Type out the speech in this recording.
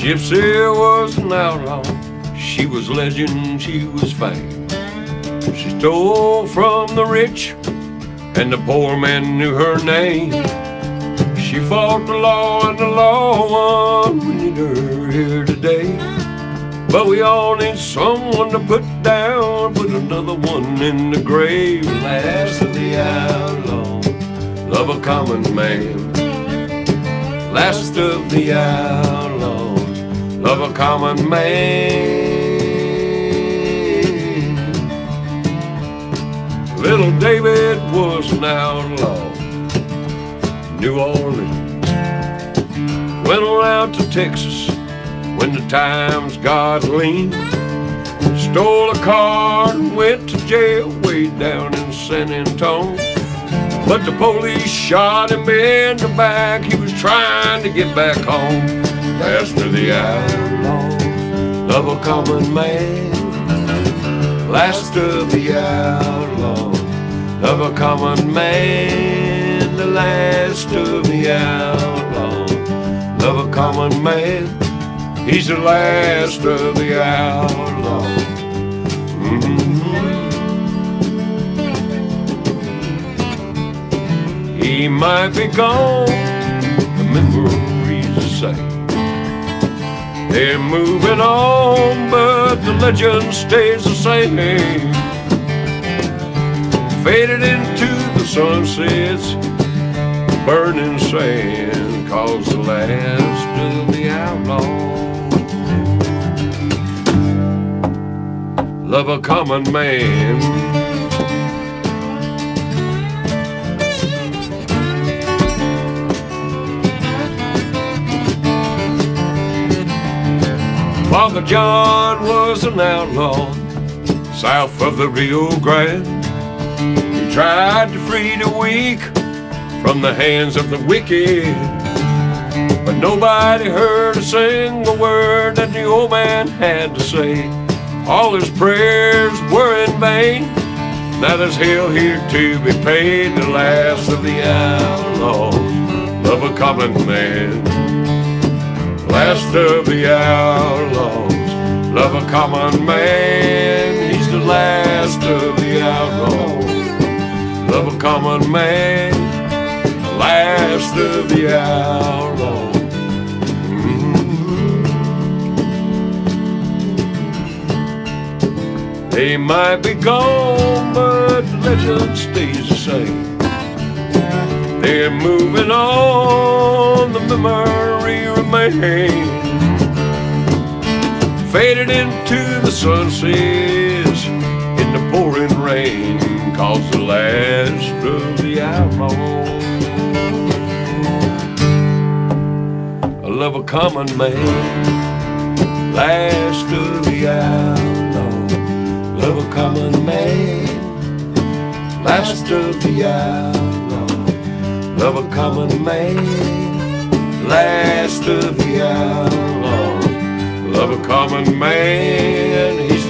Gypsy was an outlaw, she was legend, she was fame. She stole from the rich, and the poor man knew her name. She fought the law, and the law won. We need her here today. But we all need someone to put down, put another one in the grave. Last of the outlaw, love a common man. Last of the outlaws, love a common man. Little David was an outlaw, New Orleans. Went on out to Texas when the times got lean. Stole a car and went to jail way down in San Antonio. But the police shot him in the back, he was trying to get back home. Last of the outlaws, love a common man. Last of the outlaws, love a common man. The last of the outlaws, love a common man. He's the last of the outlaws. He might be gone, the memories the same. They're moving on, but the legend stays the same. Faded into the sunsets, burning sand, calls the last of the outlaws. Love a common man. Father John was an outlaw south of the Rio Grande. He tried to free the weak from the hands of the wicked, but nobody heard a single word that the old man had to say. All his prayers were in vain. Now there's hell here to be paid. The last of the outlaws, love a common man. Last of the outlaws, love a common man. He's the last of the outlaws, love a common man. Last of the outlaws. They might be gone, but the legend stays the same. They're moving on, the memory remains. Faded into the sunsets in the pouring rain, calls the last of the outlaws. I love a common man. Last of the outlaws, love a common man. Last of the outlaws, love a common man. Last of the outlaws, love a common man. He's